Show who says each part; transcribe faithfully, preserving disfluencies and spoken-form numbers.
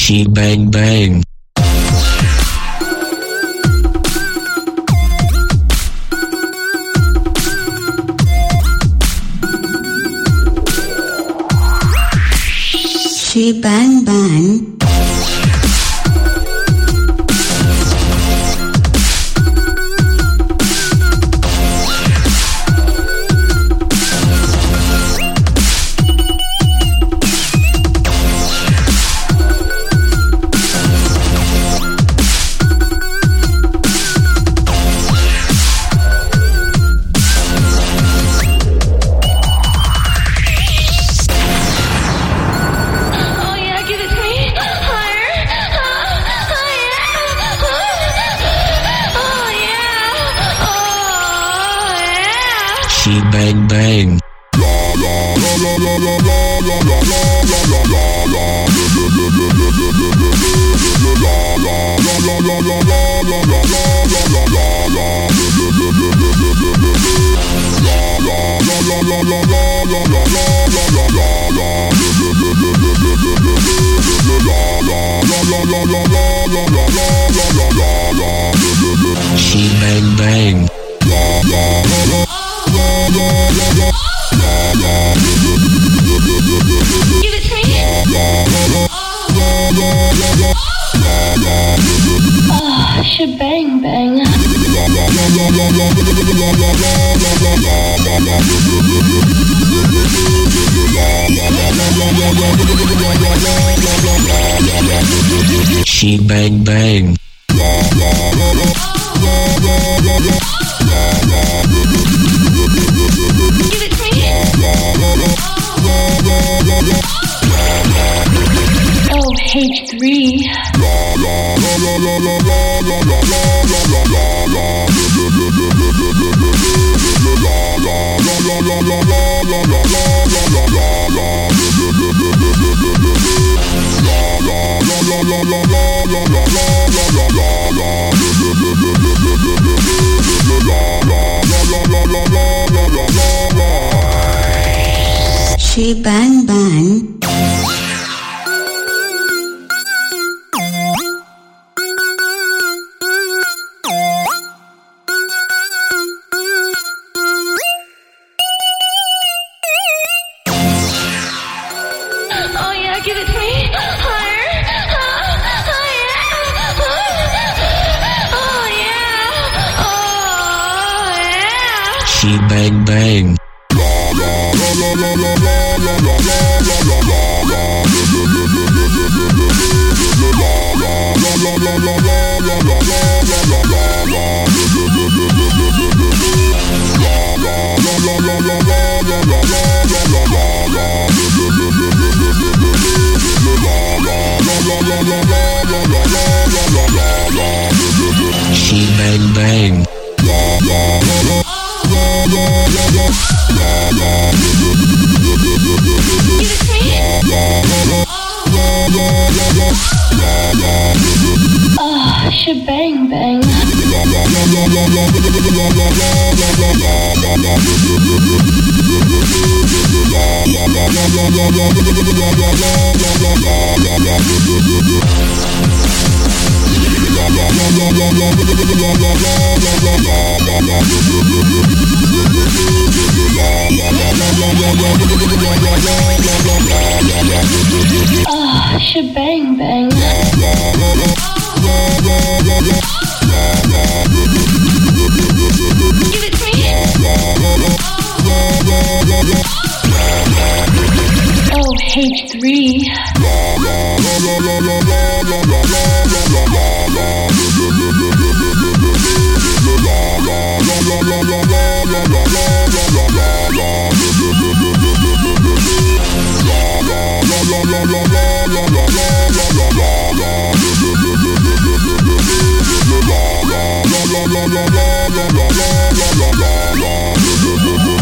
Speaker 1: She bang bang.
Speaker 2: She bang bang.
Speaker 1: She bang bang. She bang bang.
Speaker 3: Give it to me. Oh, shebang bang.
Speaker 1: She bang bang.
Speaker 3: Give it to me. Oh, H three.
Speaker 2: She bang bang.
Speaker 3: Oh yeah, give it to me. Higher. Oh, oh yeah. Oh yeah. Oh yeah.
Speaker 1: She bang bang. She bang bang.
Speaker 3: Give it to me. Oh, shebang bang. Oh, shebang bang. Give it to me. Oh, H three.
Speaker 1: She